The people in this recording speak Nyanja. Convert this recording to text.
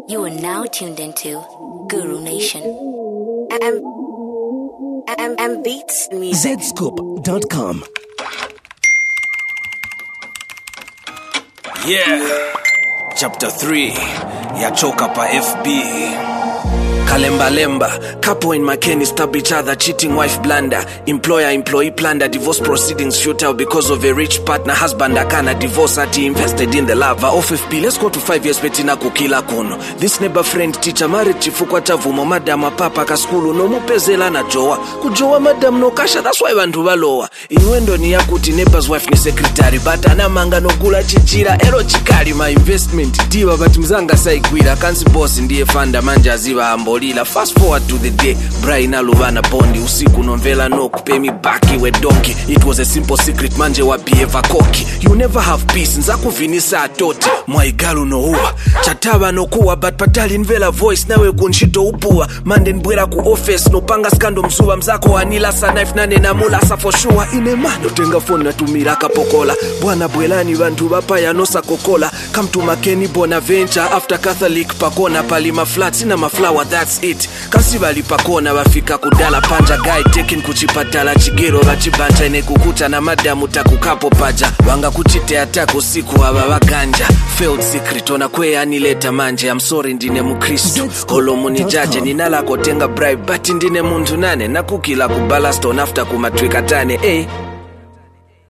You are now tuned into Guru Nation. And Beats Music. Zscoop.com. Yeah, Chapter 3 Yachoka pa FB. Kalemba lemba, couple in McKinney stab each other, cheating wife blunder, employer-employee plunder, divorce proceedings futile because of a rich partner, husband akana divorce ati invested in the lava of FB. Let's go to 5 years betina kukila kono. This neighbor friend teacher married chifukwa chavumo madam papa kaskulu no mupezela na joa. Kujoa madam no kasha, that's why bantu balowa. Inwendo ni yakuti neighbor's wife ni secretary, but anamanga no gula chichira, ero chikali my investment. Diwa but mzanga saigwira, kansi boss ndiye fanda manja ziwa ambo. Fast forward to the day Brian aluvana bondi usiku nomvela no kupemi baki we donkey. It was a simple secret manje wa behave koki. You never have peace nzaku vinisa atoti mwaigalu no uwa chataba no kuwa but patali nvela voice nawe kunshito upua mande nbwera ku office no panga skando msuwa mzako anila sa knife nane na mula sa for sure inemano tenga phone na tumira kapokola bwana bwelani bantu bapaya no sakokola come to McKinney Bonaventure after Catholic pakona palima flats na maflower that's it. Kasi balipakona bafika kudala panja guy taking kuchipatala chigero bachibanta ine kukuta na madamu takukapo paja wanga kuchite atako siku ababaganja failed secret ona kwe anileta manje. I'm sorry ndine mukristo holomuni jaje ninala kotenga bribe but ndine muntu nane nakukila kubalast on after kumatweka tane